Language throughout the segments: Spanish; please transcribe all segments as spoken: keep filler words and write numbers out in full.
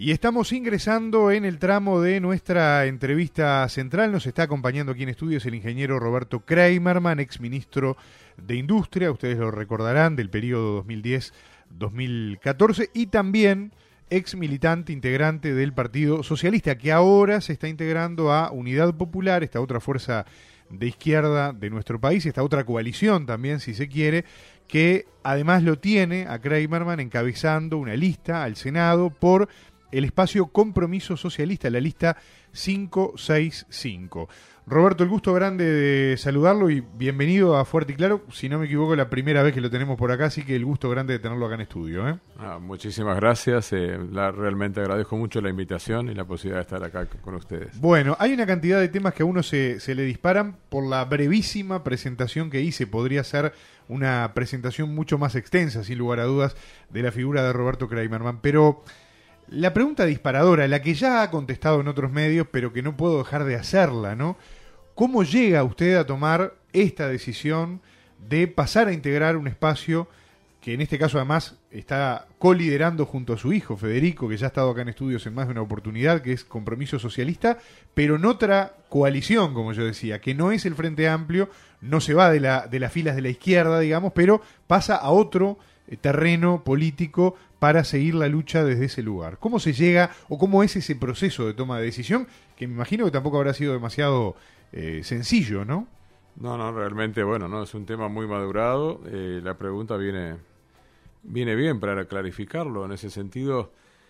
Y estamos ingresando en el tramo de nuestra entrevista central. Nos está acompañando aquí en estudios el ingeniero Roberto Kramerman, exministro de Industria, ustedes lo recordarán, del periodo dos mil diez a dos mil catorce, y también ex militante integrante del Partido Socialista, que ahora se está integrando a Unidad Popular, esta otra fuerza de izquierda de nuestro país, esta otra coalición también, si se quiere, que además lo tiene a Kramerman encabezando una lista al Senado por el espacio Compromiso Socialista, la lista cinco seis cinco. Roberto, el gusto grande de saludarlo y bienvenido a Fuerte y Claro. Si no me equivoco, la primera vez que lo tenemos por acá, así que el gusto grande de tenerlo acá en estudio. ¿eh? Ah, muchísimas gracias. Eh, la, realmente agradezco mucho la invitación y la posibilidad de estar acá con ustedes. Bueno, hay una cantidad de temas que a uno se, se le disparan por la brevísima presentación que hice. Podría ser una presentación mucho más extensa, sin lugar a dudas, de la figura de Roberto Kramerman, pero la pregunta disparadora, la que ya ha contestado en otros medios, pero que no puedo dejar de hacerla, ¿no? ¿Cómo llega usted a tomar esta decisión de pasar a integrar un espacio que en este caso además está coliderando junto a su hijo, Federico, que ya ha estado acá en estudios en más de una oportunidad, que es Compromiso Socialista, pero en otra coalición, como yo decía, que no es el Frente Amplio, no se va de, la, de las filas de la izquierda, digamos, pero pasa a otro eh, terreno político para seguir la lucha desde ese lugar? ¿Cómo se llega o cómo es ese proceso de toma de decisión? Que me imagino que tampoco habrá sido demasiado eh, sencillo, ¿no? No, no, realmente, bueno, no es un tema muy madurado. Eh, la pregunta viene, viene bien para clarificarlo. En ese sentido,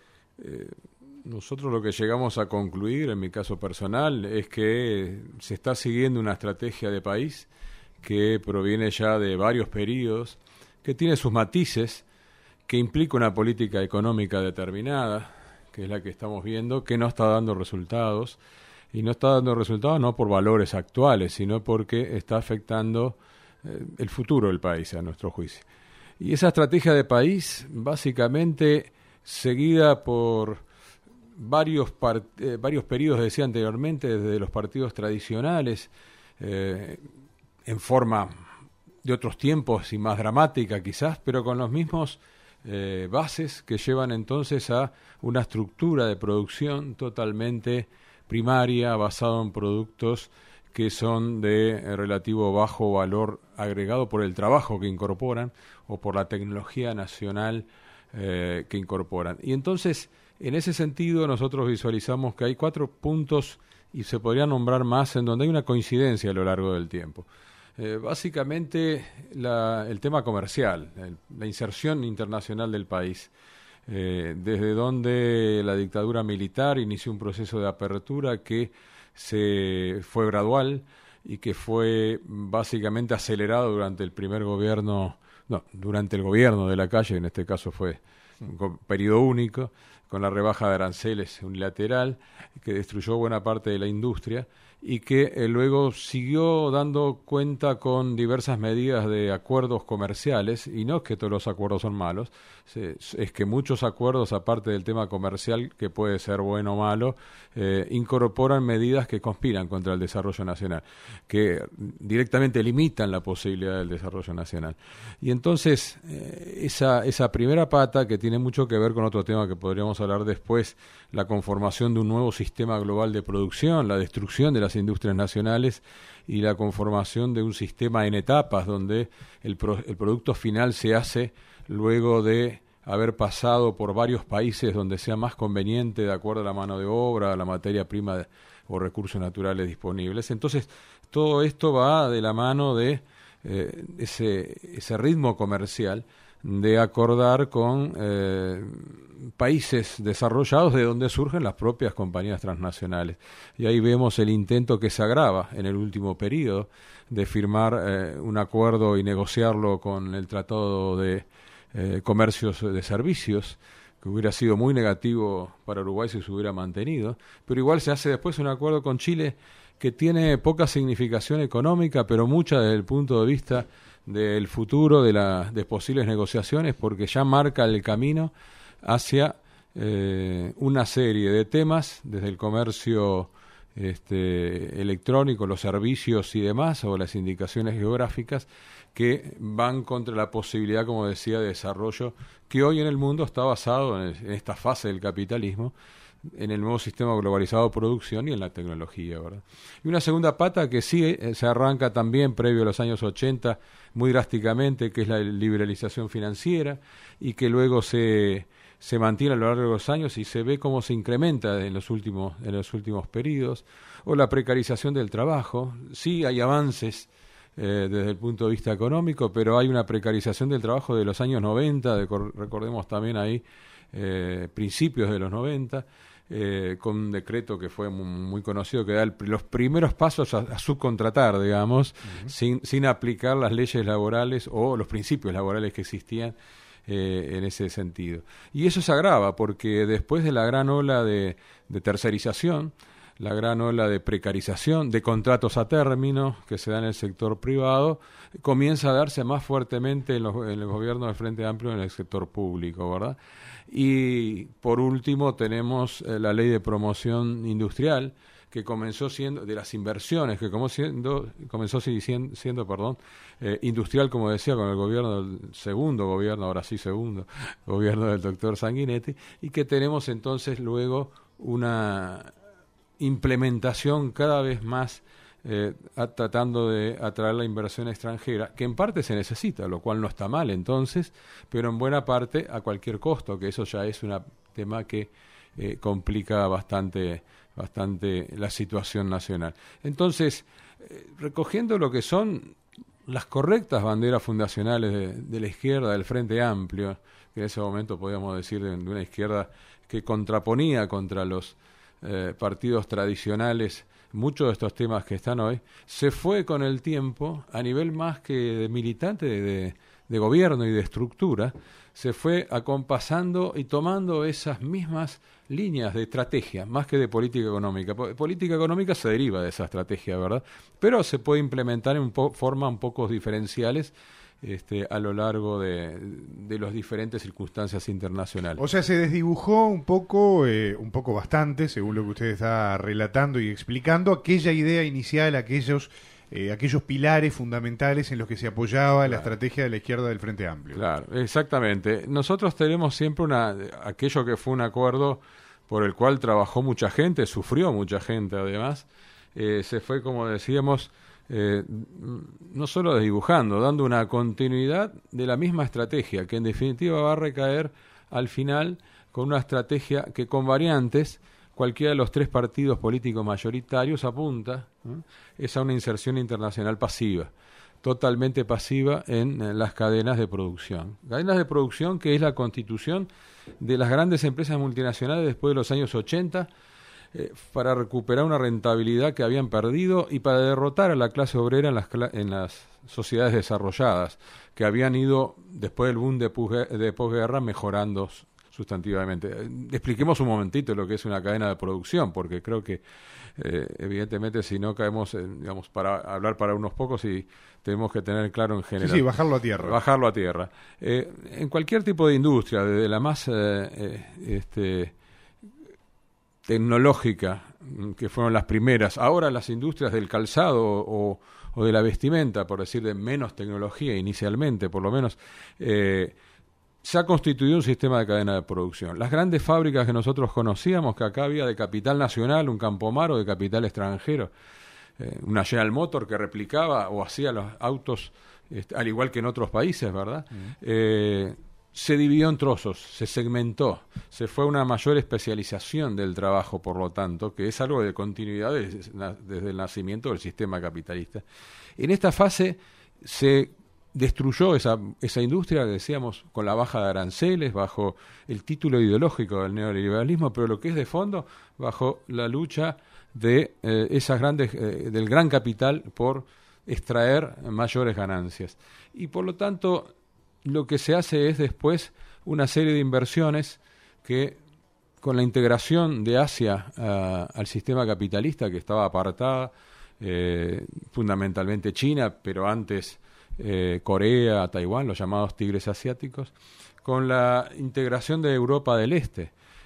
eh, nosotros lo que llegamos a concluir, en mi caso personal, es que se está siguiendo una estrategia de país que proviene ya de varios periodos, que tiene sus matices, que implica una política económica determinada, que es la que estamos viendo, que no está dando resultados, y no está dando resultados no por valores actuales, sino porque está afectando eh, el futuro del país, a nuestro juicio. Y esa estrategia de país, básicamente seguida por varios, part- eh, varios periodos, decía anteriormente, desde los partidos tradicionales, eh, en forma de otros tiempos y más dramática quizás, pero con los mismos Eh, bases que llevan entonces a una estructura de producción totalmente primaria, basada en productos que son de eh, relativo bajo valor agregado por el trabajo que incorporan o por la tecnología nacional eh, que incorporan. Y entonces, en ese sentido, nosotros visualizamos que hay cuatro puntos, y se podría nombrar más, en donde hay una coincidencia a lo largo del tiempo. Eh, básicamente la, el tema comercial, el, la inserción internacional del país, eh, desde donde la dictadura militar inició un proceso de apertura que se fue gradual y que fue básicamente acelerado durante el primer gobierno, no, durante el gobierno de Lacalle, en este caso fue un periodo único, con la rebaja de aranceles unilateral, que destruyó buena parte de la industria, y que eh, luego siguió dando cuenta con diversas medidas de acuerdos comerciales, y no es que todos los acuerdos son malos, se, es que muchos acuerdos, aparte del tema comercial, que puede ser bueno o malo, eh, incorporan medidas que conspiran contra el desarrollo nacional, que directamente limitan la posibilidad del desarrollo nacional. Y entonces, eh, esa, esa primera pata, que tiene mucho que ver con otro tema que podríamos hablar después, la conformación de un nuevo sistema global de producción, la destrucción de las industrias nacionales y la conformación de un sistema en etapas donde el, pro, el producto final se hace luego de haber pasado por varios países donde sea más conveniente de acuerdo a la mano de obra, a la materia prima de, o recursos naturales disponibles. Entonces, todo esto va de la mano de eh, ese, ese ritmo comercial de acordar con eh, países desarrollados de donde surgen las propias compañías transnacionales. Y ahí vemos el intento que se agrava en el último periodo de firmar eh, un acuerdo y negociarlo con el Tratado de eh, Comercios de Servicios, que hubiera sido muy negativo para Uruguay si se hubiera mantenido, pero igual se hace después un acuerdo con Chile que tiene poca significación económica, pero mucha desde el punto de vista del futuro de, la, de posibles negociaciones, porque ya marca el camino hacia eh, una serie de temas, desde el comercio este, electrónicos, los servicios y demás, o las indicaciones geográficas, que van contra la posibilidad, como decía, de desarrollo que hoy en el mundo está basado en, en esta fase del capitalismo, en el nuevo sistema globalizado de producción y en la tecnología, ¿verdad? Y una segunda pata que sí eh, se arranca también previo a los años ochenta muy drásticamente, que es la liberalización financiera, y que luego se, se mantiene a lo largo de los años y se ve cómo se incrementa en los últimos, en los últimos periodos, o la precarización del trabajo. Sí hay avances eh, desde el punto de vista económico, pero hay una precarización del trabajo de los años noventa, de, recordemos también ahí eh, principios de los noventa, Eh, con un decreto que fue muy, muy conocido, que da el, los primeros pasos a, a subcontratar, digamos, uh-huh. sin, sin aplicar las leyes laborales o los principios laborales que existían eh, en ese sentido. Y eso se agrava porque después de la gran ola de, de tercerización, la gran ola de precarización, de contratos a término que se da en el sector privado, comienza a darse más fuertemente en, los, en el gobierno del Frente Amplio en el sector público, ¿verdad? Y por último tenemos eh, la ley de promoción industrial, que comenzó siendo, de las inversiones, que como siendo, comenzó siendo, siendo perdón, eh, industrial, como decía, con el gobierno del segundo gobierno, ahora sí segundo, gobierno del doctor Sanguinetti, y que tenemos entonces luego una implementación cada vez más eh, a, tratando de atraer la inversión extranjera, que en parte se necesita, lo cual no está mal entonces, pero en buena parte a cualquier costo, que eso ya es un tema que eh, complica bastante, bastante la situación nacional. Entonces, eh, recogiendo lo que son las correctas banderas fundacionales de, de la izquierda, del Frente Amplio, que en ese momento podíamos decir de, de una izquierda que contraponía contra los Eh, partidos tradicionales, muchos de estos temas que están hoy, se fue con el tiempo, a nivel más que de militante, de, de gobierno y de estructura, se fue acompasando y tomando esas mismas líneas de estrategia, más que de política económica. Po- política económica se deriva de esa estrategia, ¿verdad? Pero se puede implementar en po- forma un poco diferenciales Este, a lo largo de, de las diferentes circunstancias internacionales. O sea, se desdibujó un poco, eh, un poco bastante, según lo que usted está relatando y explicando, aquella idea inicial, aquellos, eh, aquellos pilares fundamentales en los que se apoyaba claro. la estrategia de la izquierda del Frente Amplio. Claro, exactamente. Nosotros tenemos siempre una, aquello que fue un acuerdo por el cual trabajó mucha gente, sufrió mucha gente además, eh, se fue, como decíamos, Eh, no solo desdibujando, dando una continuidad de la misma estrategia, que en definitiva va a recaer al final con una estrategia que con variantes, cualquiera de los tres partidos políticos mayoritarios apunta, ¿eh? es a una inserción internacional pasiva, totalmente pasiva en, en las cadenas de producción. Cadenas de producción que es la constitución de las grandes empresas multinacionales después de los años ochenta, Eh, para recuperar una rentabilidad que habían perdido y para derrotar a la clase obrera en las, en las sociedades desarrolladas, que habían ido, después del boom de, de posguerra, mejorando sustantivamente. Eh, expliquemos un momentito lo que es una cadena de producción, porque creo que, eh, evidentemente, si no caemos, en, digamos, para hablar para unos pocos y tenemos que tener claro en general. Sí, sí, bajarlo a tierra. Bajarlo a tierra. Eh, en cualquier tipo de industria, desde la más... Eh, eh, este, tecnológica, que fueron las primeras, ahora las industrias del calzado o, o de la vestimenta, por decir de menos tecnología inicialmente, por lo menos, eh, se ha constituido un sistema de cadena de producción. Las grandes fábricas que nosotros conocíamos, que acá había de capital nacional, un Campomar o de capital extranjero, eh, una General Motor que replicaba o hacía los autos, este, al igual que en otros países, ¿verdad?, mm. eh, se dividió en trozos, se segmentó, se fue a una mayor especialización del trabajo, por lo tanto, que es algo de continuidad desde, desde el nacimiento del sistema capitalista. En esta fase se destruyó esa, esa industria, decíamos, con la baja de aranceles, bajo el título ideológico del neoliberalismo, pero lo que es de fondo, bajo la lucha de eh, esas grandes, eh, del gran capital por extraer mayores ganancias. Y por lo tanto, lo que se hace es después una serie de inversiones que, con la integración de Asia uh, al sistema capitalista, que estaba apartada, eh, fundamentalmente China, pero antes eh, Corea, Taiwán, los llamados tigres asiáticos, con la integración de Europa del Este,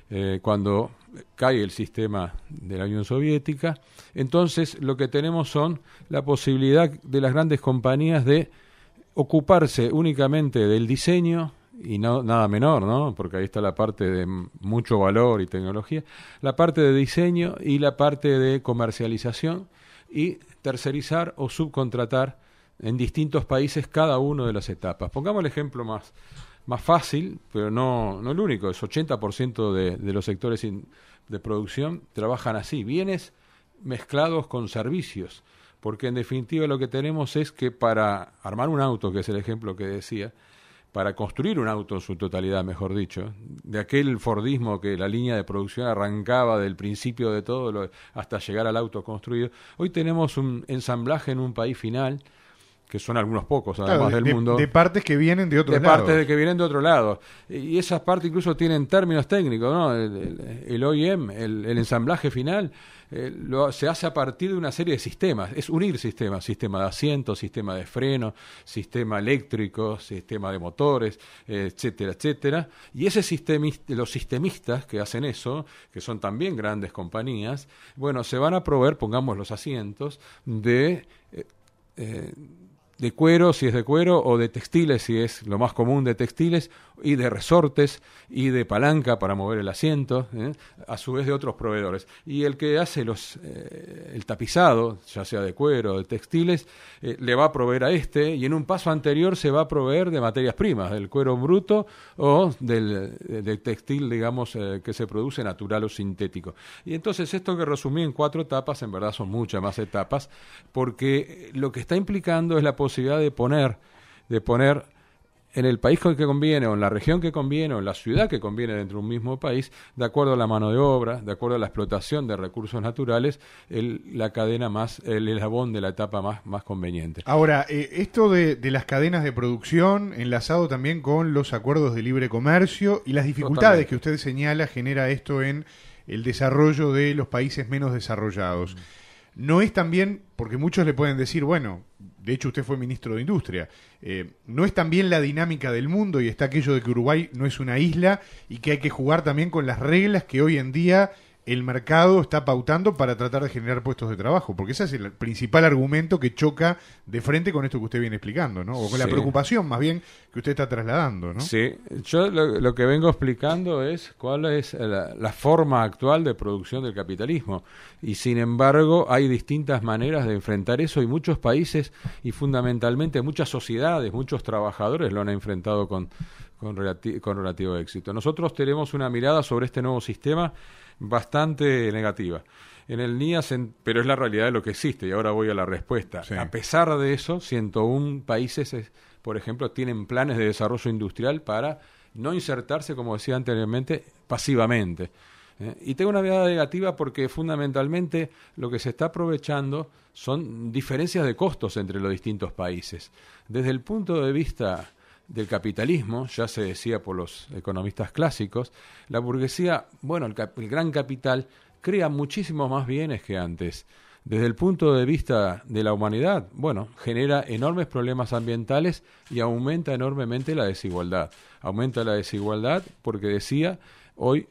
eh, cuando cae el sistema de la Unión Soviética. Entonces lo que tenemos son la posibilidad de las grandes compañías de ocuparse únicamente del diseño, y no nada menor, ¿no? Porque ahí está la parte de mucho valor y tecnología, la parte de diseño y la parte de comercialización, y tercerizar o subcontratar en distintos países cada una de las etapas. Pongamos el ejemplo más, más fácil, pero no, no el único, es ochenta por ciento de, de los sectores in, de producción trabajan así, bienes mezclados con servicios, porque en definitiva lo que tenemos es que para armar un auto, que es el ejemplo que decía, para construir un auto en su totalidad, mejor dicho, de aquel Fordismo que la línea de producción arrancaba del principio de todo lo, hasta llegar al auto construido, hoy tenemos un ensamblaje en un país final, que son algunos pocos, además claro, de, del mundo. De partes que vienen de otros de lados. De partes de que vienen de otro lado. Y esas partes incluso tienen términos técnicos, ¿no? El, el, el O E M, el, el ensamblaje final, eh, lo, se hace a partir de una serie de sistemas. Es unir sistemas, sistema de asientos, sistema de freno, sistema eléctrico, sistema de motores, eh, etcétera, etcétera. Y ese sistemista, los sistemistas que hacen eso, que son también grandes compañías, bueno, se van a proveer, pongamos los asientos, de... Eh, eh, de cuero, si es de cuero, o de textiles, si es lo más común de textiles, y de resortes, y de palanca para mover el asiento, ¿eh? a su vez de otros proveedores. Y el que hace los eh, el tapizado, ya sea de cuero o de textiles, eh, le va a proveer a este, y en un paso anterior se va a proveer de materias primas, del cuero bruto o del, del textil, digamos, eh, que se produce natural o sintético. Y entonces esto que resumí en cuatro etapas, en verdad son muchas más etapas, porque lo que está implicando es la posibilidad de poner, de poner en el país que conviene, o en la región que conviene, o en la ciudad que conviene dentro de un mismo país, de acuerdo a la mano de obra, de acuerdo a la explotación de recursos naturales, el, la cadena más, el eslabón de la etapa más, más conveniente. Ahora, eh, esto de, de las cadenas de producción, enlazado también con los acuerdos de libre comercio y las dificultades Totalmente. que usted señala, genera esto en el desarrollo de los países menos desarrollados. Mm. No es también, porque muchos le pueden decir, bueno, de hecho usted fue ministro de Industria, eh, no es también la dinámica del mundo, y está aquello de que Uruguay no es una isla y que hay que jugar también con las reglas que hoy en día el mercado está pautando para tratar de generar puestos de trabajo, porque ese es el principal argumento que choca de frente con esto que usted viene explicando, ¿no? O con sí. la preocupación más bien que usted está trasladando, ¿no? Sí, yo lo, lo que vengo explicando es cuál es la, la forma actual de producción del capitalismo, y sin embargo hay distintas maneras de enfrentar eso, y muchos países y fundamentalmente muchas sociedades, muchos trabajadores lo han enfrentado con, con, relati- con relativo éxito. Nosotros tenemos una mirada sobre este nuevo sistema bastante negativa. En el N I A, se, pero es la realidad de lo que existe, y ahora voy a la respuesta. Sí. A pesar de eso, ciento uno países, por ejemplo, tienen planes de desarrollo industrial para no insertarse, como decía anteriormente, pasivamente. ¿Eh? Y tengo una mirada negativa porque fundamentalmente lo que se está aprovechando son diferencias de costos entre los distintos países. Desde el punto de vista del capitalismo, ya se decía por los economistas clásicos, la burguesía, bueno, el, cap- el gran capital crea muchísimos más bienes que antes. Desde el punto de vista de la humanidad, bueno, genera enormes problemas ambientales y aumenta enormemente la desigualdad. Aumenta la desigualdad porque decía, hoy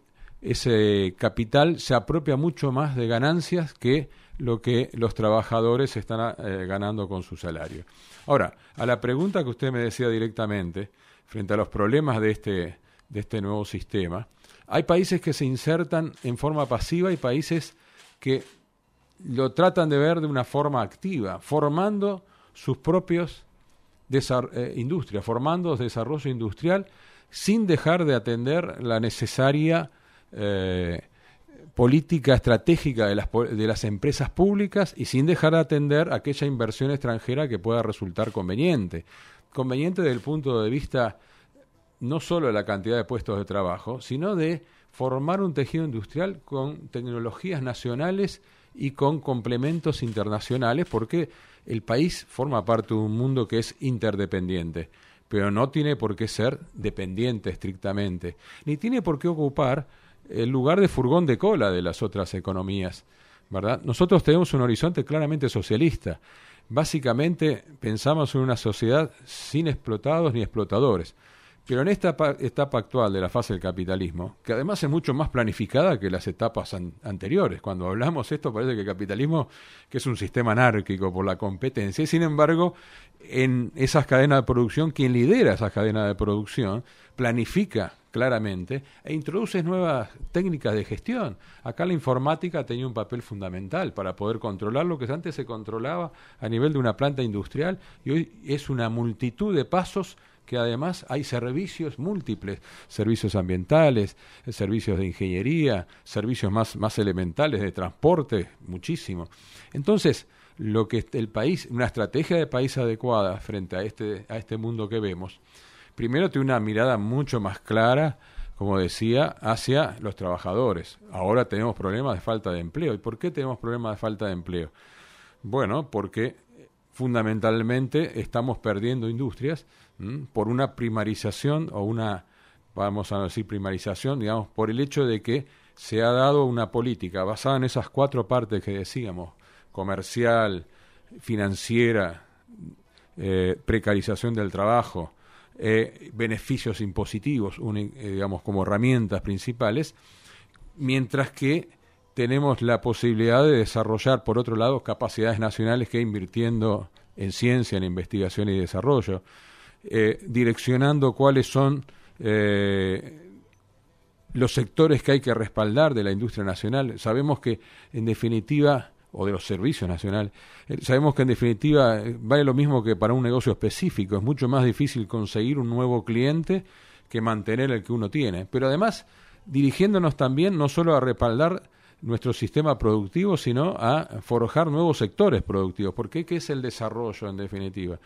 ese capital se apropia mucho más de ganancias que lo que los trabajadores están eh, ganando con su salario. Ahora, a la pregunta que usted me decía directamente, frente a los problemas de este, de este nuevo sistema, hay países que se insertan en forma pasiva y países que lo tratan de ver de una forma activa, formando sus propios desar- eh, industrias, formando desarrollo industrial sin dejar de atender la necesaria eh, política estratégica de las, de las empresas públicas y sin dejar de atender aquella inversión extranjera que pueda resultar conveniente. Conveniente desde el punto de vista no solo de la cantidad de puestos de trabajo, sino de formar un tejido industrial con tecnologías nacionales y con complementos internacionales, porque el país forma parte de un mundo que es interdependiente, pero no tiene por qué ser dependiente estrictamente, ni tiene por qué ocupar el lugar de furgón de cola de las otras economías, ¿verdad? Nosotros tenemos un horizonte claramente socialista. Básicamente pensamos en una sociedad sin explotados ni explotadores. Pero en esta pa- etapa actual de la fase del capitalismo, que además es mucho más planificada que las etapas an- anteriores, cuando hablamos esto parece que el capitalismo que es un sistema anárquico por la competencia, y sin embargo, en esas cadenas de producción, quien lidera esas cadenas de producción, planifica claramente e introduce nuevas técnicas de gestión. Acá la informática tenía un papel fundamental para poder controlar lo que antes se controlaba a nivel de una planta industrial, y hoy es una multitud de pasos que además hay servicios múltiples, servicios ambientales, servicios de ingeniería, servicios más, más elementales de transporte, muchísimo. Entonces, lo que el país, una estrategia de país adecuada frente a este, a este mundo que vemos, primero tiene una mirada mucho más clara, como decía, hacia los trabajadores. Ahora tenemos problemas de falta de empleo. ¿Y por qué tenemos problemas de falta de empleo? Bueno, porque fundamentalmente estamos perdiendo industrias ¿m? por una primarización o una, vamos a decir primarización, digamos, por el hecho de que se ha dado una política basada en esas cuatro partes que decíamos, comercial, financiera, eh, precarización del trabajo, eh, beneficios impositivos, un, eh, digamos, como herramientas principales, mientras que tenemos la posibilidad de desarrollar, por otro lado, capacidades nacionales que invirtiendo en ciencia, en investigación y desarrollo, eh, direccionando cuáles son eh, los sectores que hay que respaldar de la industria nacional. Sabemos que, en definitiva, o de los servicios nacionales, eh, sabemos que, en definitiva, eh, vale lo mismo que para un negocio específico. Es mucho más difícil conseguir un nuevo cliente que mantener el que uno tiene. Pero además, dirigiéndonos también no solo a respaldar nuestro sistema productivo, sino a forjar nuevos sectores productivos. ¿Por qué? ¿Qué es el desarrollo, en definitiva?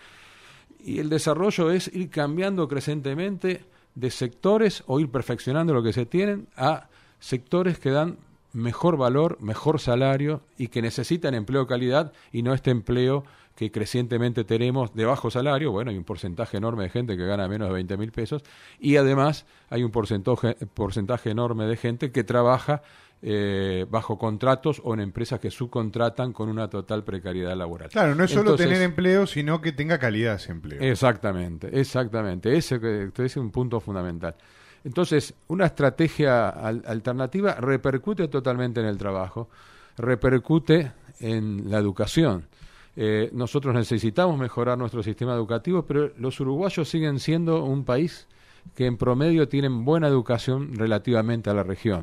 Y el desarrollo es ir cambiando crecentemente de sectores o ir perfeccionando lo que se tienen a sectores que dan mejor valor, mejor salario y que necesitan empleo de calidad y no este empleo que crecientemente tenemos de bajo salario. Bueno, hay un porcentaje enorme de gente que gana menos de veinte mil pesos y además hay un porcentaje, porcentaje enorme de gente que trabaja Eh, bajo contratos o en empresas que subcontratan con una total precariedad laboral. Claro, no es solo Entonces, tener empleo, sino que tenga calidad ese empleo. Exactamente, exactamente. Ese que es un punto fundamental. Entonces, una estrategia al, alternativa repercute totalmente en el trabajo, repercute en la educación. Eh, nosotros necesitamos mejorar nuestro sistema educativo, pero los uruguayos siguen siendo un país que en promedio tienen buena educación relativamente a la región,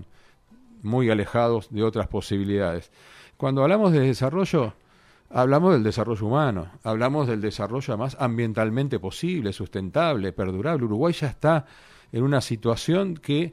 muy alejados de otras posibilidades. Cuando hablamos de desarrollo, hablamos del desarrollo humano, hablamos del desarrollo además ambientalmente posible, sustentable, perdurable. Uruguay ya está en una situación que,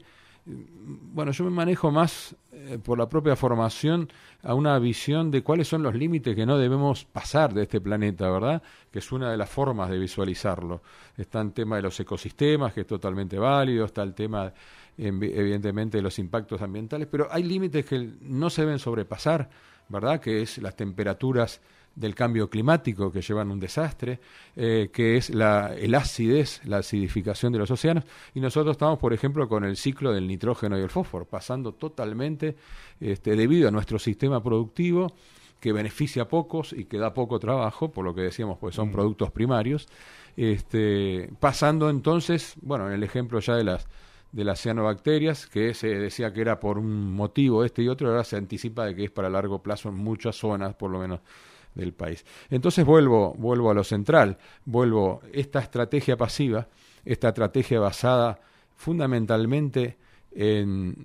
bueno, yo me manejo más eh, por la propia formación a una visión de cuáles son los límites que no debemos pasar de este planeta, ¿verdad? Que es una de las formas de visualizarlo. Está el tema de los ecosistemas, que es totalmente válido, está el tema evidentemente de los impactos ambientales, pero hay límites que no se deben sobrepasar, ¿verdad? Que es las temperaturas del cambio climático que llevan un desastre, eh, que es la el acidez, la acidificación de los océanos, y nosotros estamos, por ejemplo, con el ciclo del nitrógeno y el fósforo, pasando totalmente, este, debido a nuestro sistema productivo, que beneficia a pocos y que da poco trabajo, por lo que decíamos, pues son mm. productos primarios, este, pasando entonces, bueno, en el ejemplo ya de las de las cianobacterias, que se decía que era por un motivo este y otro, ahora se anticipa de que es para largo plazo en muchas zonas, por lo menos, del país. Entonces vuelvo, vuelvo a lo central, vuelvo esta estrategia pasiva, esta estrategia basada fundamentalmente en,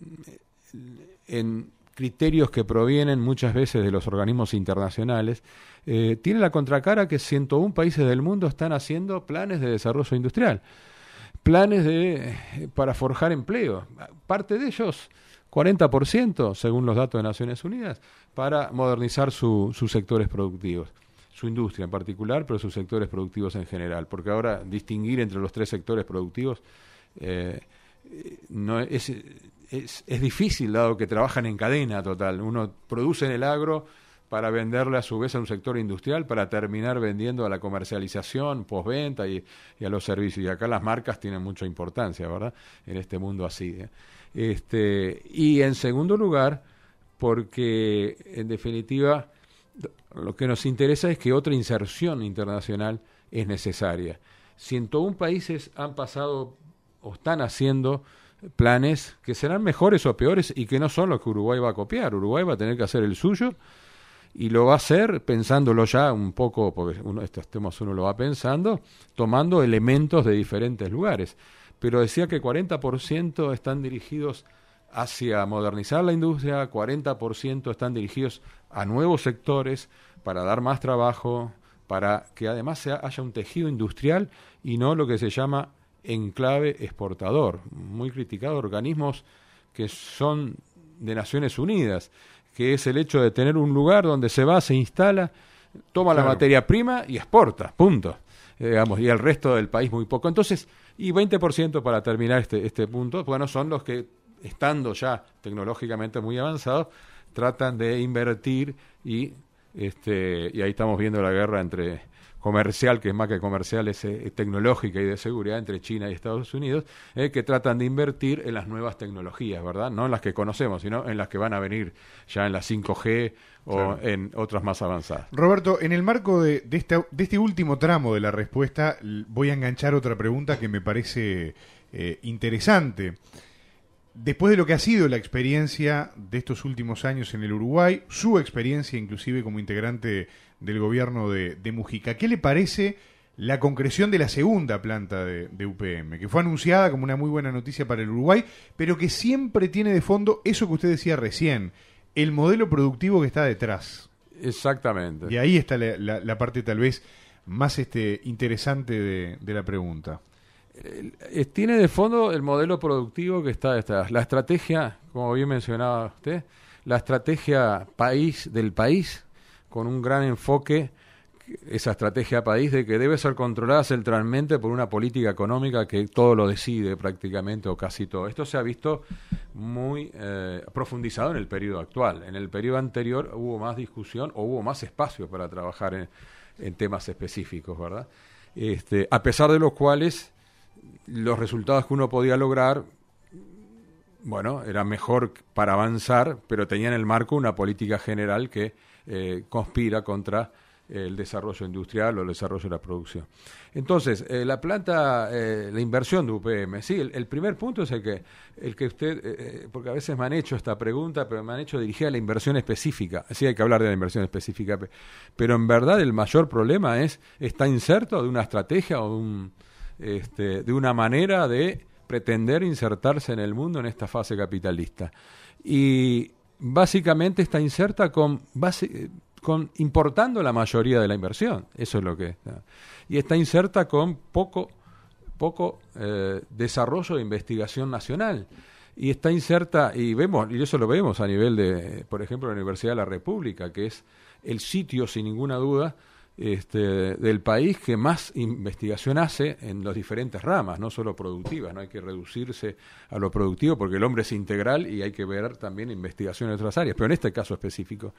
en criterios que provienen muchas veces de los organismos internacionales, eh, tiene la contracara que ciento uno países del mundo están haciendo planes de desarrollo industrial. Planes de, para forjar empleo, parte de ellos, cuarenta por ciento, según los datos de Naciones Unidas, para modernizar su, sus sectores productivos, su industria en particular, pero sus sectores productivos en general, porque ahora distinguir entre los tres sectores productivos eh, no es, es, es difícil, dado que trabajan en cadena total. Uno produce en el agro para venderle a su vez a un sector industrial, para terminar vendiendo a la comercialización, postventa y, y a los servicios. Y acá las marcas tienen mucha importancia, ¿verdad?, en este mundo así. ¿eh? Este, y en segundo lugar, porque en definitiva lo que nos interesa es que otra inserción internacional es necesaria. ciento uno países han pasado o están haciendo planes que serán mejores o peores y que no son los que Uruguay va a copiar. Uruguay va a tener que hacer el suyo y lo va a hacer pensándolo ya un poco, porque uno, estos temas uno lo va pensando, tomando elementos de diferentes lugares. Pero decía que cuarenta por ciento están dirigidos hacia modernizar la industria, cuarenta por ciento están dirigidos a nuevos sectores para dar más trabajo, para que además sea, haya un tejido industrial y no lo que se llama enclave exportador, muy criticado, organismos que son de Naciones Unidas, que es el hecho de tener un lugar donde se va, se instala, toma claro. la materia prima y exporta, punto. Eh, digamos, y el resto del país muy poco. Entonces, y veinte por ciento para terminar este, este punto, bueno, son los que, estando ya tecnológicamente muy avanzados, tratan de invertir y, este, y ahí estamos viendo la guerra entre comercial, que es más que comercial, es eh, tecnológica y de seguridad entre China y Estados Unidos, eh, que tratan de invertir en las nuevas tecnologías, ¿verdad? No en las que conocemos, sino en las que van a venir ya en la cinco G o claro. en otras más avanzadas. Roberto, en el marco de, de, esta, de este último tramo de la respuesta, voy a enganchar otra pregunta que me parece eh, interesante. Después de lo que ha sido la experiencia de estos últimos años en el Uruguay, su experiencia inclusive como integrante del gobierno de, de Mujica, ¿qué le parece la concreción de la segunda planta de, de U P M, que fue anunciada como una muy buena noticia para el Uruguay, pero que siempre tiene de fondo eso que usted decía recién, el modelo productivo que está detrás? Exactamente. Y ahí está la, la, la parte tal vez más este, interesante de, de la pregunta. Eh, tiene de fondo el modelo productivo que está detrás. La estrategia, como bien mencionaba usted, la estrategia país del país, con un gran enfoque, esa estrategia país de que debe ser controlada centralmente por una política económica que todo lo decide prácticamente o casi todo. Esto se ha visto muy eh, profundizado en el periodo actual. En el periodo anterior hubo más discusión o hubo más espacio para trabajar en, en temas específicos, ¿verdad? Este, a pesar de los cuales los resultados que uno podía lograr, bueno, eran mejor para avanzar, pero tenían en el marco una política general que eh, conspira contra eh, el desarrollo industrial o el desarrollo de la producción. Entonces, eh, la planta, eh, la inversión de U P M, sí, el, el primer punto es el que, el que usted, eh, porque a veces me han hecho esta pregunta, pero me han hecho dirigida a la inversión específica. Sí, hay que hablar de la inversión específica, pero en verdad el mayor problema es, está inserto de una estrategia o de un... Este, de una manera de pretender insertarse en el mundo en esta fase capitalista. Y básicamente está inserta con, base, con importando la mayoría de la inversión. Eso es lo que está. Y está inserta con poco, poco eh, desarrollo de investigación nacional. Y está inserta, y vemos, y eso lo vemos a nivel de, por ejemplo, la Universidad de la República, que es el sitio, sin ninguna duda, Este, del país que más investigación hace en las diferentes ramas, no solo productivas. No hay que reducirse a lo productivo porque el hombre es integral y hay que ver también investigación en otras áreas, pero en este caso específico.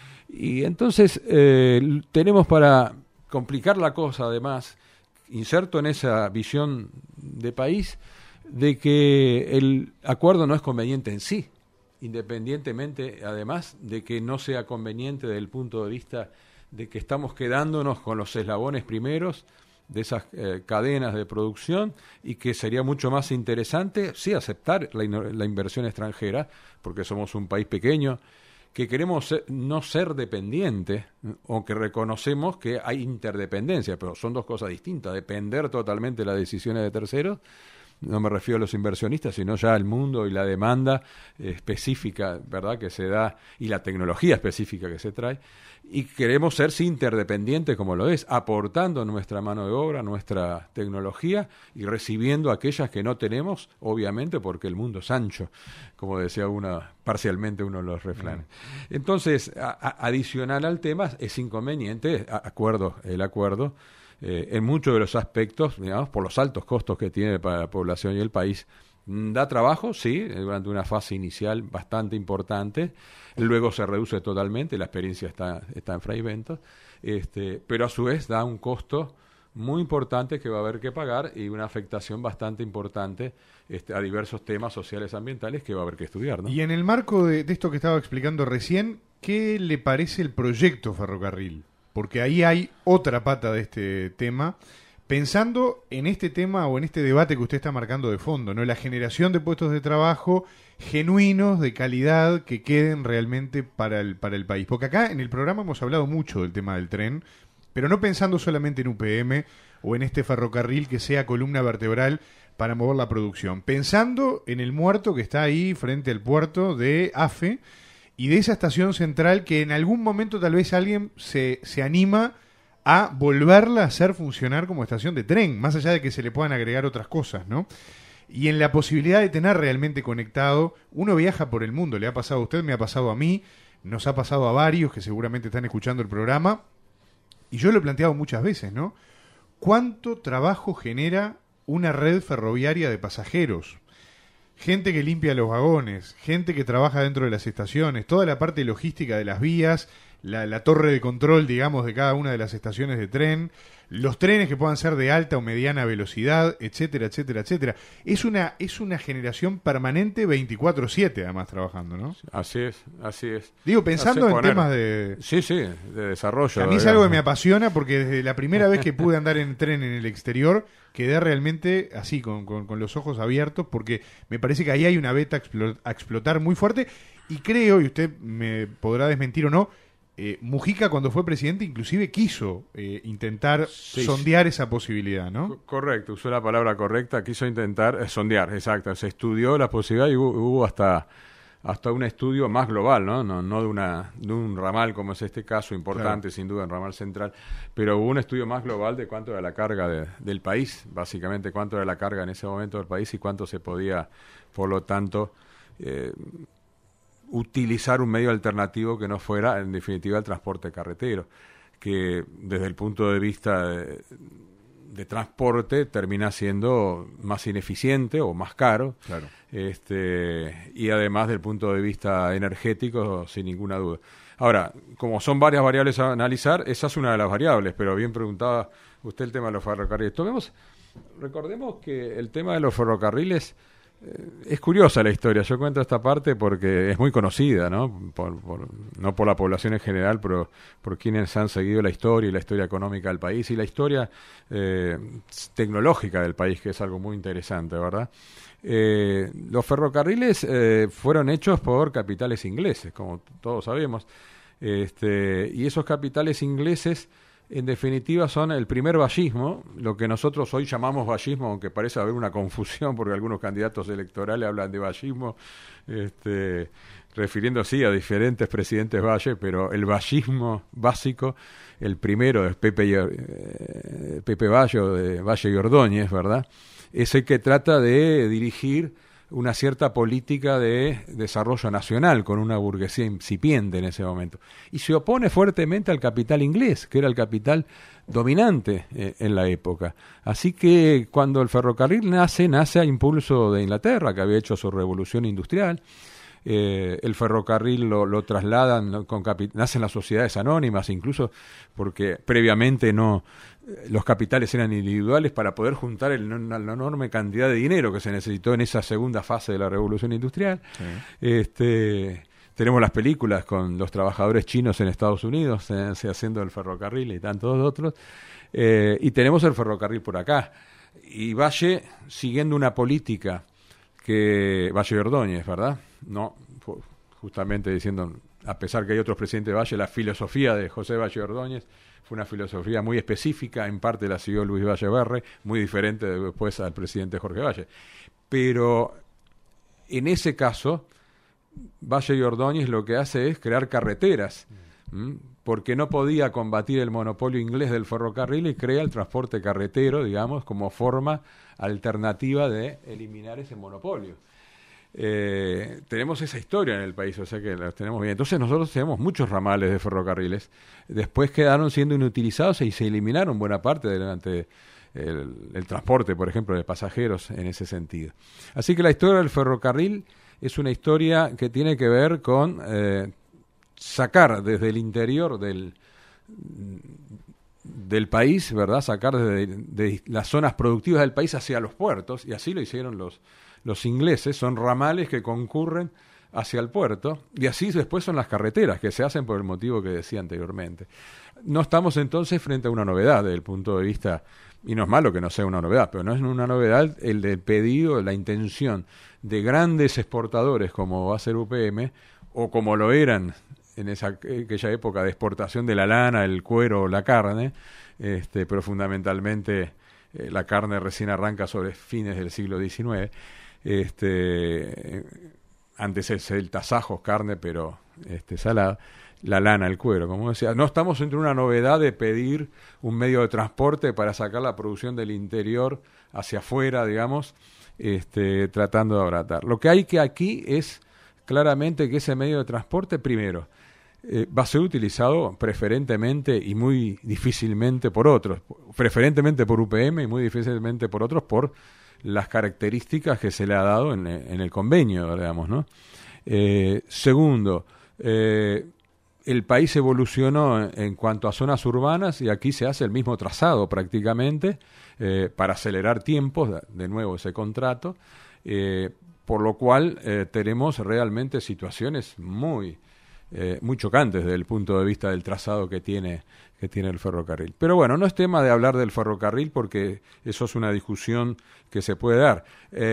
Y entonces eh, tenemos, para complicar la cosa además, inserto en esa visión de país, de que el acuerdo no es conveniente en sí, independientemente además de que no sea conveniente desde el punto de vista de que estamos quedándonos con los eslabones primeros de esas eh, cadenas de producción, y que sería mucho más interesante, sí, aceptar la, la inversión extranjera, porque somos un país pequeño, que queremos ser, no ser dependientes, aunque reconocemos que hay interdependencia, pero son dos cosas distintas. Depender totalmente de las decisiones de terceros, no me refiero a los inversionistas, sino ya al mundo y la demanda eh, específica, ¿verdad?, que se da, y la tecnología específica que se trae. Y queremos ser sí, interdependientes, como lo es, aportando nuestra mano de obra, nuestra tecnología, y recibiendo aquellas que no tenemos, obviamente, porque el mundo es ancho, como decía una, parcialmente uno de los refranes. Mm. Entonces, a, a, adicional al tema, es inconveniente, a, acuerdo, el acuerdo, eh, en muchos de los aspectos, digamos, por los altos costos que tiene para la población y el país. Da trabajo, sí, durante una fase inicial bastante importante, luego se reduce totalmente, la experiencia está, está en fragmentos, este, pero a su vez da un costo muy importante que va a haber que pagar y una afectación bastante importante este, a diversos temas sociales ambientales que va a haber que estudiar, ¿no? Y en el marco de, de esto que estaba explicando recién, ¿qué le parece el proyecto ferrocarril? Porque ahí hay otra pata de este tema, pensando en este tema o en este debate que usted está marcando de fondo, ¿no? La generación de puestos de trabajo genuinos, de calidad, que queden realmente para el, para el país. Porque acá en el programa hemos hablado mucho del tema del tren, pero no pensando solamente en U P M o en este ferrocarril que sea columna vertebral para mover la producción. Pensando en el muerto que está ahí frente al puerto de AFE y de esa estación central que en algún momento tal vez alguien se, se anima a volverla a hacer funcionar como estación de tren, más allá de que se le puedan agregar otras cosas, ¿no? Y en la posibilidad de tener realmente conectado, uno viaja por el mundo, le ha pasado a usted, me ha pasado a mí, nos ha pasado a varios que seguramente están escuchando el programa, y yo lo he planteado muchas veces, ¿no? ¿Cuánto trabajo genera una red ferroviaria de pasajeros? Gente que limpia los vagones, gente que trabaja dentro de las estaciones, toda la parte logística de las vías, la, la torre de control, digamos, de cada una de las estaciones de tren, los trenes que puedan ser de alta o mediana velocidad, etcétera, etcétera, etcétera. Es una, es una generación permanente veinticuatro siete, además, trabajando, ¿no? Así es, así es. Digo, pensando en poner... temas de... Sí, sí, de desarrollo. A mí es algo que me apasiona porque desde la primera vez que pude andar en tren en el exterior, quedé realmente así, con, con, con los ojos abiertos, porque me parece que ahí hay una beta a explotar muy fuerte, y creo, y usted me podrá desmentir o no, Eh, Mujica cuando fue presidente inclusive quiso eh, intentar sí, sondear esa posibilidad, ¿no? Correcto, usó la palabra correcta, quiso intentar eh, sondear, exacto, se estudió la posibilidad y hubo, hubo hasta hasta un estudio más global, ¿no? No, no de una de un ramal como es este caso, importante, claro, sin duda, en ramal central, pero hubo un estudio más global de cuánto era la carga de, del país, básicamente cuánto era la carga en ese momento del país y cuánto se podía, por lo tanto, eh, utilizar un medio alternativo que no fuera, en definitiva, el transporte carretero, que desde el punto de vista de, de transporte termina siendo más ineficiente o más caro, claro, este, y además del punto de vista energético, sin ninguna duda. Ahora, como son varias variables a analizar, esa es una de las variables, pero bien preguntaba usted el tema de los ferrocarriles. Tomemos, recordemos que el tema de los ferrocarriles, es curiosa la historia, yo cuento esta parte porque es muy conocida, ¿no? Por, por, no por la población en general, pero por quienes han seguido la historia y la historia económica del país y la historia eh, tecnológica del país, que es algo muy interesante, ¿verdad? Eh, los ferrocarriles eh, fueron hechos por capitales ingleses, como todos sabemos, este, y esos capitales ingleses en definitiva son el primer vallismo, lo que nosotros hoy llamamos vallismo, aunque parece haber una confusión porque algunos candidatos electorales hablan de vallismo, este, refiriéndose a diferentes presidentes Valle, pero el vallismo básico, el primero es Pepe, eh, Pepe Valle, de Valle y Ordóñez, ¿verdad? Es el que trata de dirigir una cierta política de desarrollo nacional con una burguesía incipiente en ese momento. Y se opone fuertemente al capital inglés, que era el capital dominante eh, en la época. Así que cuando el ferrocarril nace, nace a impulso de Inglaterra, que había hecho su revolución industrial. Eh, el ferrocarril lo, lo trasladan, con capi- nacen las sociedades anónimas, incluso porque previamente no los capitales eran individuales para poder juntar el, la, la enorme cantidad de dinero que se necesitó en esa segunda fase de la revolución industrial. Sí. Este, tenemos las películas con los trabajadores chinos en Estados Unidos eh, haciendo el ferrocarril y tantos otros, eh, y tenemos el ferrocarril por acá, y Valle siguiendo una política que Valle y Ordóñez, ¿verdad? No, justamente diciendo, a pesar que hay otros presidentes de Valle, la filosofía de José Valle Ordóñez fue una filosofía muy específica, en parte la siguió Luis Valle Berre, muy diferente después al presidente Jorge Valle. Pero en ese caso, Valle y Ordóñez lo que hace es crear carreteras, ¿m? porque no podía combatir el monopolio inglés del ferrocarril y crea el transporte carretero, digamos, como forma alternativa de eliminar ese monopolio. Eh, tenemos esa historia en el país, o sea que la tenemos bien. Entonces nosotros tenemos muchos ramales de ferrocarriles, después quedaron siendo inutilizados y se eliminaron buena parte durante el, el transporte, por ejemplo, de pasajeros en ese sentido. Así que la historia del ferrocarril es una historia que tiene que ver con eh, sacar desde el interior del del país, ¿verdad? Sacar desde de las zonas productivas del país hacia los puertos, y así lo hicieron los los ingleses. Son ramales que concurren hacia el puerto, y así después son las carreteras que se hacen por el motivo que decía anteriormente. No estamos entonces frente a una novedad desde el punto de vista, y no es malo que no sea una novedad, pero no es una novedad el del pedido, la intención de grandes exportadores como va a ser U P M, o como lo eran en esa aquella época de exportación de la lana, el cuero, la carne, este, pero fundamentalmente eh, la carne recién arranca sobre fines del siglo diecinueve, este, eh, antes es el tasajo, carne, pero este, salada, la lana, el cuero, como decía. No estamos entre una novedad de pedir un medio de transporte para sacar la producción del interior hacia afuera, digamos, este, tratando de abaratar. Lo que hay que aquí es claramente que ese medio de transporte, primero, eh, va a ser utilizado preferentemente y muy difícilmente por otros, preferentemente por U P M y muy difícilmente por otros por las características que se le ha dado en, en el convenio, digamos, ¿no? Eh, segundo, eh, el país evolucionó en, en cuanto a zonas urbanas y aquí se hace el mismo trazado prácticamente eh, para acelerar tiempos, de nuevo ese contrato, eh, por lo cual eh, tenemos realmente situaciones muy, eh, muy chocantes desde el punto de vista del trazado que tiene, que tiene el ferrocarril. Pero bueno, no es tema de hablar del ferrocarril porque eso es una discusión que se puede dar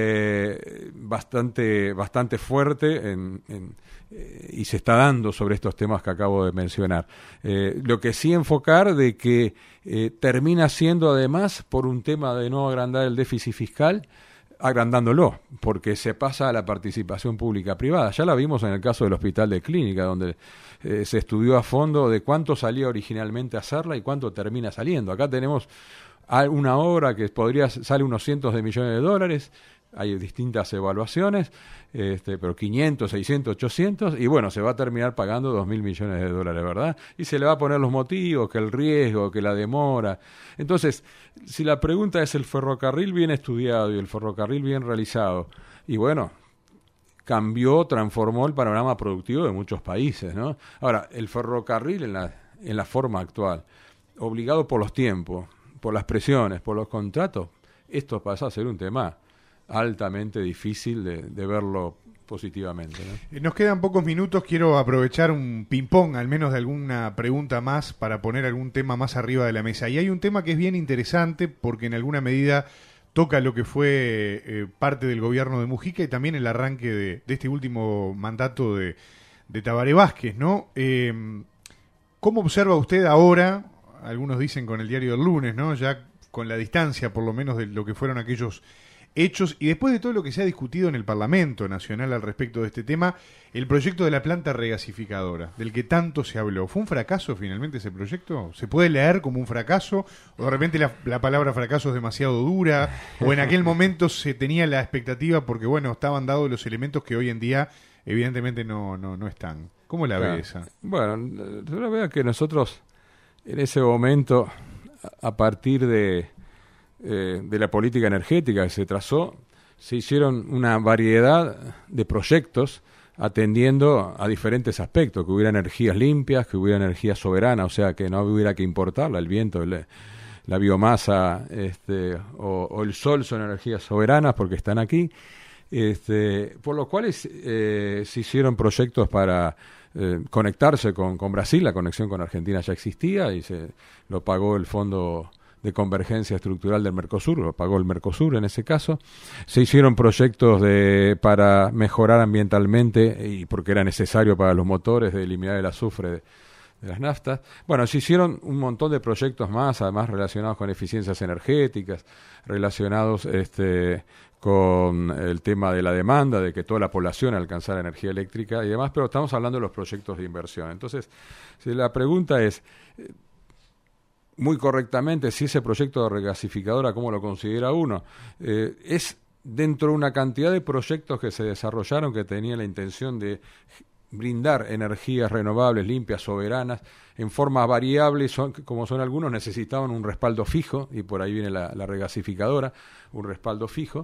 eh, bastante, bastante fuerte en, en, eh, y se está dando sobre estos temas que acabo de mencionar. Eh, lo que sí enfocar de que eh, termina siendo además por un tema de no agrandar el déficit fiscal, agrandándolo, porque se pasa a la participación pública-privada. Ya la vimos en el caso del Hospital de Clínica, donde eh, se estudió a fondo de cuánto salía originalmente a hacerla y cuánto termina saliendo. Acá tenemos una obra que podría sale unos cientos de millones de dólares, hay distintas evaluaciones, este, pero quinientos, seiscientos, ochocientos, y bueno, se va a terminar pagando dos mil millones de dólares, ¿verdad? Y se le va a poner los motivos, que el riesgo, que la demora. Entonces, si la pregunta es el ferrocarril bien estudiado y el ferrocarril bien realizado, y bueno, cambió, transformó el panorama productivo de muchos países, ¿no? Ahora, el ferrocarril en la, en la forma actual, obligado por los tiempos, por las presiones, por los contratos, esto pasa a ser un tema altamente difícil de, de verlo positivamente, ¿no? Nos quedan pocos minutos, quiero aprovechar un ping-pong, al menos de alguna pregunta más, para poner algún tema más arriba de la mesa. Y hay un tema que es bien interesante porque en alguna medida toca lo que fue eh, parte del gobierno de Mujica y también el arranque de, de este último mandato de, de Tabaré Vázquez, ¿no? Eh, ¿Cómo observa usted ahora, algunos dicen con el diario del lunes, ¿no? Ya con la distancia por lo menos de lo que fueron aquellos hechos y después de todo lo que se ha discutido en el Parlamento Nacional al respecto de este tema, el proyecto de la planta regasificadora, del que tanto se habló? ¿Fue un fracaso finalmente ese proyecto? ¿Se puede leer como un fracaso? ¿O de repente la, la palabra fracaso es demasiado dura? ¿O en aquel momento se tenía la expectativa porque, bueno, estaban dados los elementos que hoy en día evidentemente no, no, no están? ¿Cómo la Claro. ve esa? Bueno, yo la veo que nosotros en ese momento, a partir de, eh, de la política energética que se trazó, se hicieron una variedad de proyectos atendiendo a diferentes aspectos, que hubiera energías limpias, que hubiera energía soberana, o sea, que no hubiera que importarla, el viento, el, la biomasa este, o, o el sol son energías soberanas porque están aquí, este, por lo cual eh, se hicieron proyectos para Eh, conectarse con, con Brasil. La conexión con Argentina ya existía y se lo pagó el Fondo de Convergencia Estructural del Mercosur, lo pagó el Mercosur en ese caso. Se hicieron proyectos de para mejorar ambientalmente y porque era necesario para los motores de eliminar el azufre de, de las naftas. Bueno, se hicieron un montón de proyectos más, además relacionados con eficiencias energéticas, relacionados este con el tema de la demanda, de que toda la población alcanzara energía eléctrica y demás, pero estamos hablando de los proyectos de inversión. Entonces, si la pregunta es, eh, muy correctamente, si ese proyecto de regasificadora, ¿cómo lo considera uno? Eh, es dentro de una cantidad de proyectos que se desarrollaron que tenían la intención de brindar energías renovables, limpias, soberanas, en forma variable, son, como son algunos, necesitaban un respaldo fijo, y por ahí viene la, la regasificadora, un respaldo fijo.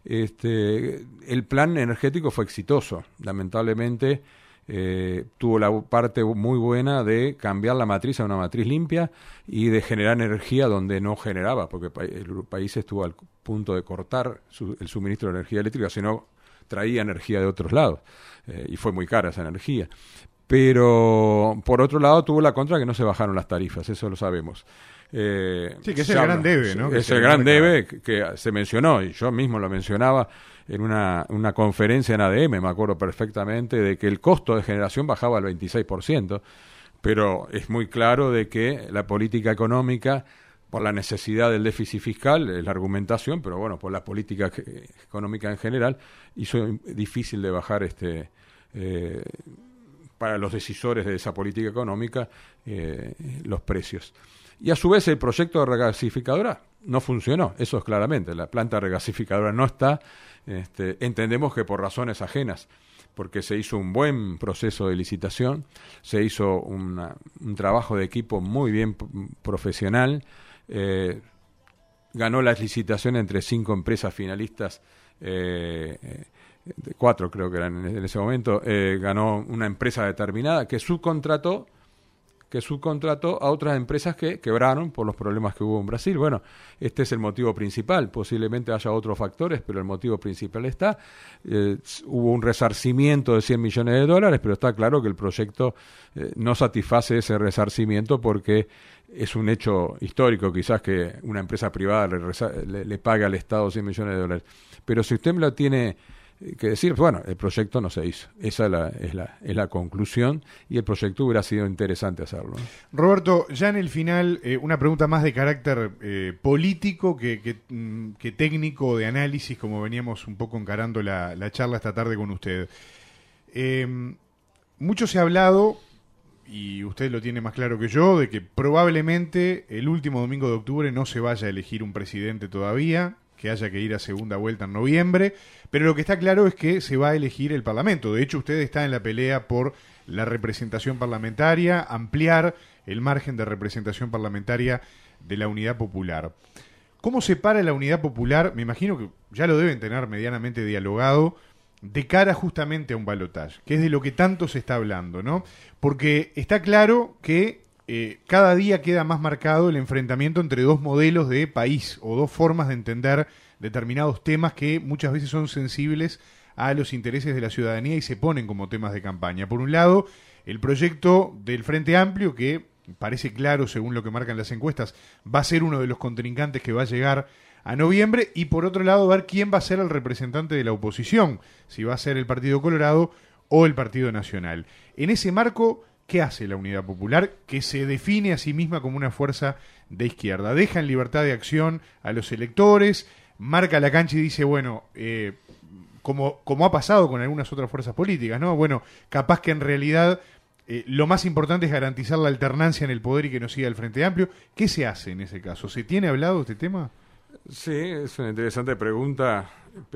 Este, el plan energético fue exitoso, lamentablemente eh, tuvo la parte muy buena de cambiar la matriz a una matriz limpia y de generar energía donde no generaba, porque el país estuvo al punto de cortar su, el suministro de energía eléctrica, sino traía energía de otros lados, eh, y fue muy cara esa energía. Pero, por otro lado, tuvo la contra que no se bajaron las tarifas, eso lo sabemos. Eh, sí, que es el gran debe, ¿no? Es el gran debe que, que se mencionó, y yo mismo lo mencionaba en una, una conferencia en A D M, me acuerdo perfectamente, de que el costo de generación bajaba al veintiséis por ciento, pero es muy claro de que la política económica, por la necesidad del déficit fiscal, es la argumentación, pero bueno, por la política económica en general, hizo difícil de bajar este eh, para los decisores de esa política económica eh, los precios. Y a su vez el proyecto de regasificadora no funcionó, eso es claramente, la planta regasificadora no está, este, entendemos que por razones ajenas, porque se hizo un buen proceso de licitación, se hizo una, un trabajo de equipo muy bien p- profesional, eh, ganó la licitación entre cinco empresas finalistas, eh, eh, cuatro creo que eran en ese momento, eh, ganó una empresa determinada que subcontrató que subcontrató a otras empresas que quebraron por los problemas que hubo en Brasil. Bueno, este es el motivo principal, posiblemente haya otros factores, pero el motivo principal está. Eh, hubo un resarcimiento de cien millones de dólares, pero está claro que el proyecto eh, no satisface ese resarcimiento porque es un hecho histórico, quizás que una empresa privada le, resa- le, le pague al Estado cien millones de dólares. Pero si usted me lo tiene que decir, bueno, el proyecto no se hizo. Esa es la, es la, es la conclusión, y el proyecto hubiera sido interesante hacerlo, ¿no? Roberto, ya en el final, eh, una pregunta más de carácter eh, político que, que, mm, que técnico, de análisis, como veníamos un poco encarando la, la charla esta tarde con usted. Eh, mucho se ha hablado, y usted lo tiene más claro que yo, de que probablemente el último domingo de octubre no se vaya a elegir un presidente todavía, que haya que ir a segunda vuelta en noviembre, pero lo que está claro es que se va a elegir el Parlamento. De hecho, usted está en la pelea por la representación parlamentaria, ampliar el margen de representación parlamentaria de la Unidad Popular. ¿Cómo se para la Unidad Popular? Me imagino que ya lo deben tener medianamente dialogado, de cara justamente a un balotaje, que es de lo que tanto se está hablando, ¿no? Porque está claro que Eh, cada día queda más marcado el enfrentamiento entre dos modelos de país o dos formas de entender determinados temas que muchas veces son sensibles a los intereses de la ciudadanía y se ponen como temas de campaña. Por un lado, el proyecto del Frente Amplio, que parece claro, según lo que marcan las encuestas, va a ser uno de los contrincantes que va a llegar a noviembre, y por otro lado, ver quién va a ser el representante de la oposición, si va a ser el Partido Colorado o el Partido Nacional. En ese marco, ¿qué hace la Unidad Popular, que se define a sí misma como una fuerza de izquierda? Deja en libertad de acción a los electores, marca la cancha y dice, bueno, eh, como, como ha pasado con algunas otras fuerzas políticas, ¿no? Bueno, capaz que en realidad eh, lo más importante es garantizar la alternancia en el poder y que no siga el Frente Amplio. ¿Qué se hace en ese caso? ¿Se tiene hablado de este tema? Sí, es una interesante pregunta,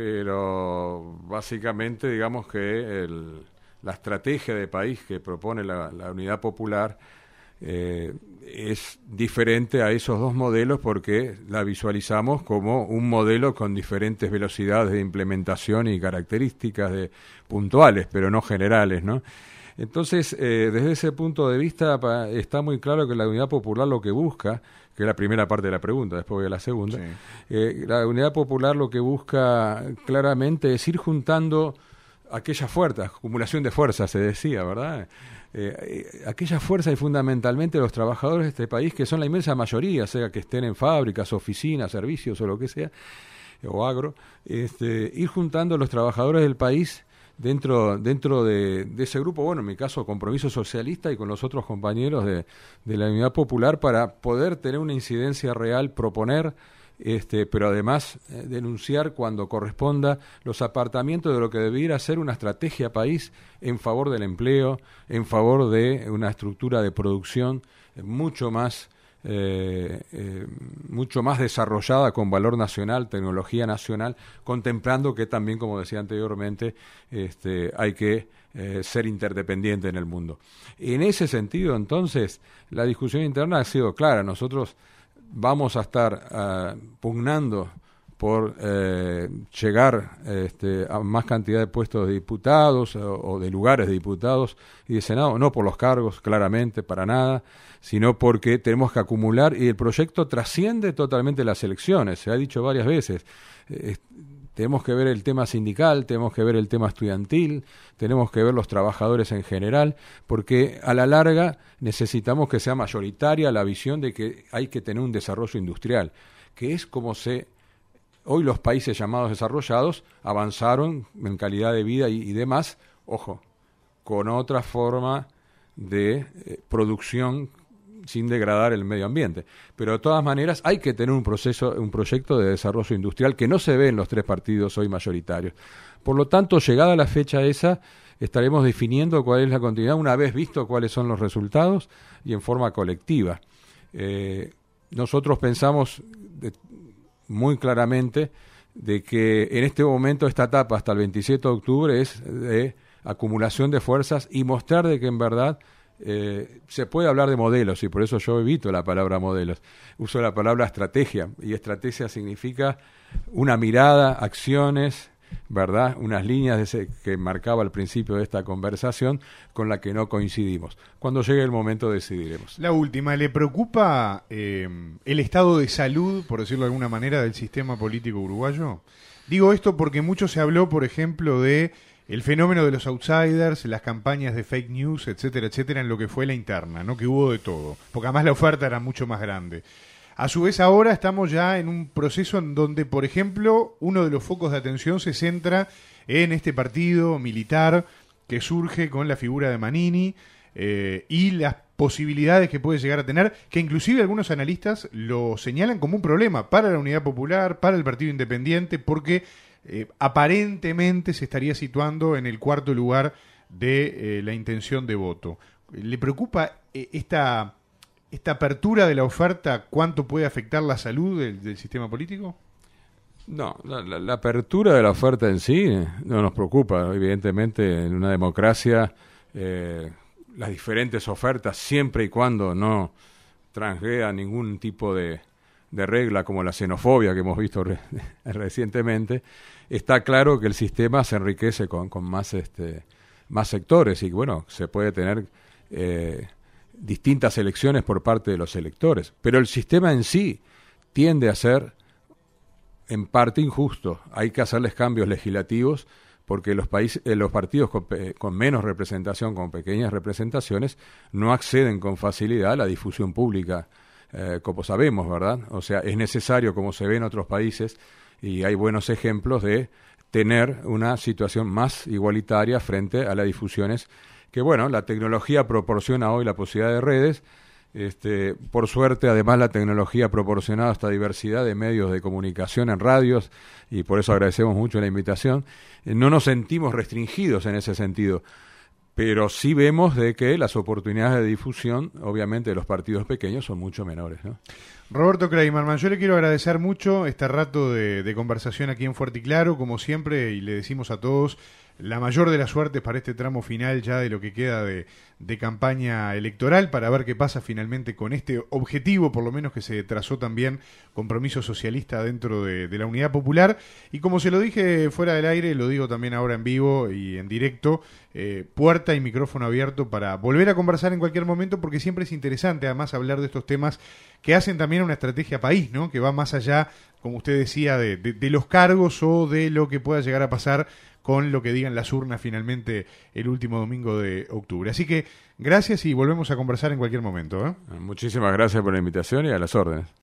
pero básicamente digamos que el... la estrategia de país que propone la, la Unidad Popular eh, es diferente a esos dos modelos porque la visualizamos como un modelo con diferentes velocidades de implementación y características de, puntuales, pero no generales, ¿no? Entonces, eh, desde ese punto de vista pa, está muy claro que la Unidad Popular lo que busca, que es la primera parte de la pregunta, después voy a la segunda, sí. eh, la Unidad Popular lo que busca claramente es ir juntando aquellas fuerzas, acumulación de fuerzas se decía, ¿verdad? Eh, eh, aquellas fuerzas y fundamentalmente los trabajadores de este país, que son la inmensa mayoría, sea que estén en fábricas, oficinas, servicios o lo que sea, o agro, este, ir juntando a los trabajadores del país dentro dentro de, de ese grupo, bueno, en mi caso Compromiso Socialista y con los otros compañeros de, de la Unidad Popular, para poder tener una incidencia real, proponer, Este, pero además eh, denunciar cuando corresponda los apartamientos de lo que debiera ser una estrategia país en favor del empleo, en favor de una estructura de producción eh, mucho más eh, eh, mucho más desarrollada con valor nacional, tecnología nacional, contemplando que también, como decía anteriormente, este, hay que eh, ser interdependiente en el mundo. En ese sentido, entonces, la discusión interna ha sido clara. Nosotros vamos a estar uh, pugnando por eh, llegar este, a más cantidad de puestos de diputados o, o de lugares de diputados y de Senado, no por los cargos, claramente, para nada, sino porque tenemos que acumular, y el proyecto trasciende totalmente las elecciones, se ha dicho varias veces. Eh, tenemos que ver el tema sindical, tenemos que ver el tema estudiantil, tenemos que ver los trabajadores en general, porque a la larga necesitamos que sea mayoritaria la visión de que hay que tener un desarrollo industrial, que es como se... Hoy los países llamados desarrollados avanzaron en calidad de vida y, y demás, ojo, con otra forma de eh, producción sin degradar el medio ambiente. Pero de todas maneras hay que tener un proceso, un proyecto de desarrollo industrial que no se ve en los tres partidos hoy mayoritarios. Por lo tanto, llegada la fecha esa, estaremos definiendo cuál es la continuidad, una vez visto cuáles son los resultados y en forma colectiva. Eh, nosotros pensamos de, muy claramente de que en este momento esta etapa hasta el veintisiete de octubre es de acumulación de fuerzas y mostrar de que en verdad Eh, se puede hablar de modelos y por eso yo evito la palabra modelos, uso la palabra estrategia, y estrategia significa una mirada, acciones, ¿verdad? Unas líneas de ese, que marcaba al principio de esta conversación, con la que no coincidimos. Cuando llegue el momento decidiremos. La última, ¿le preocupa eh, el estado de salud, por decirlo de alguna manera, del sistema político uruguayo? Digo esto porque mucho se habló, por ejemplo, de el fenómeno de los outsiders, las campañas de fake news, etcétera, etcétera, en lo que fue la interna, ¿no? Que hubo de todo, porque además la oferta era mucho más grande. A su vez ahora estamos ya en un proceso en donde, por ejemplo, uno de los focos de atención se centra en este partido militar que surge con la figura de Manini eh, y las posibilidades que puede llegar a tener, que inclusive algunos analistas lo señalan como un problema para la Unidad Popular, para el Partido Independiente, porque Eh, aparentemente se estaría situando en el cuarto lugar de eh, la intención de voto. ¿Le preocupa eh, esta, esta apertura de la oferta? ¿Cuánto puede afectar la salud del, del sistema político? No, la, la, la apertura de la oferta en sí no nos preocupa. Evidentemente, en una democracia, eh, las diferentes ofertas, siempre y cuando no transgreda ningún tipo de de regla como la xenofobia que hemos visto re recientemente, está claro que el sistema se enriquece con, con más este más sectores y bueno, se puede tener eh, distintas elecciones por parte de los electores, pero el sistema en sí tiende a ser en parte injusto. Hay que hacerles cambios legislativos porque los países, eh, los partidos con, con menos representación, con pequeñas representaciones, no acceden con facilidad a la difusión pública. Eh, como sabemos, ¿verdad? O sea, es necesario, como se ve en otros países, y hay buenos ejemplos de tener una situación más igualitaria frente a las difusiones, que bueno, la tecnología proporciona hoy la posibilidad de redes, este, por suerte además la tecnología ha proporcionado esta diversidad de medios de comunicación en radios, y por eso agradecemos mucho la invitación. Eh, no nos sentimos restringidos en ese sentido, pero sí vemos de que las oportunidades de difusión, obviamente, de los partidos pequeños son mucho menores, ¿no? Roberto Kreimerman, yo le quiero agradecer mucho este rato de, de conversación aquí en Fuerte y Claro, como siempre, y le decimos a todos la mayor de las suertes para este tramo final ya de lo que queda de, de campaña electoral, para ver qué pasa finalmente con este objetivo, por lo menos que se trazó también, compromiso socialista dentro de, de la Unidad Popular. Y como se lo dije fuera del aire, lo digo también ahora en vivo y en directo, eh, puerta y micrófono abierto para volver a conversar en cualquier momento, porque siempre es interesante además hablar de estos temas que hacen también una estrategia país, ¿no? Que va más allá, como usted decía, de, de, de los cargos o de lo que pueda llegar a pasar con lo que digan las urnas finalmente el último domingo de octubre. Así que gracias y volvemos a conversar en cualquier momento, ¿eh? Muchísimas gracias por la invitación y a las órdenes.